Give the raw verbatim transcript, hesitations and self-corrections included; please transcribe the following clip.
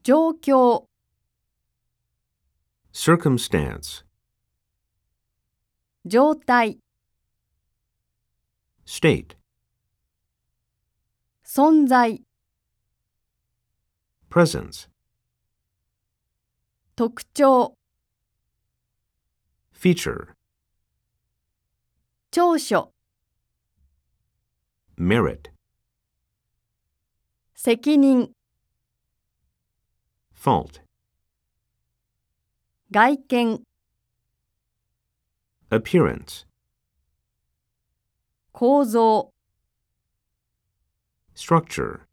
状況、 circumstance, 状態、 state, 存在、 presence, 特徴、 feature, 長所、 merit, 責任、 fault, 外見、 appearance, 構造、 structure.